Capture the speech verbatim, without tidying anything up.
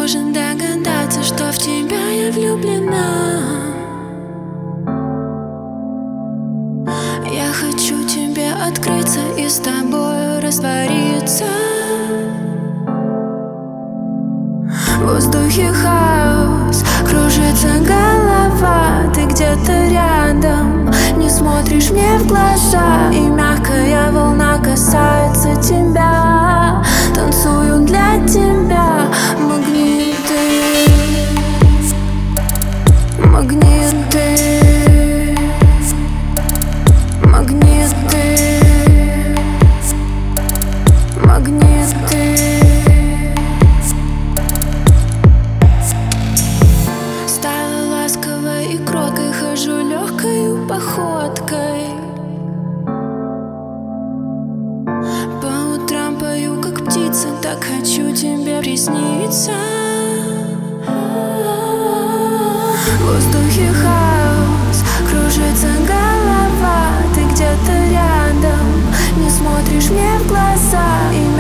может догадаться, что в тебя я влюблена. Я хочу тебе открыться и с тобой раствориться. В воздухе хаос, кружится голова. Ты где-то рядом, не смотришь мне в глаза. И мягкая волна касается тебя. Танцую для тебя. Магниты, магниты, магниты, магниты. Стала ласковой и кроткой, хожу легкою походкой. По утрам пою, как птица, так хочу тебе присниться. В воздухе хаос, кружится голова. Ты где-то рядом, не смотришь мне в глаза. И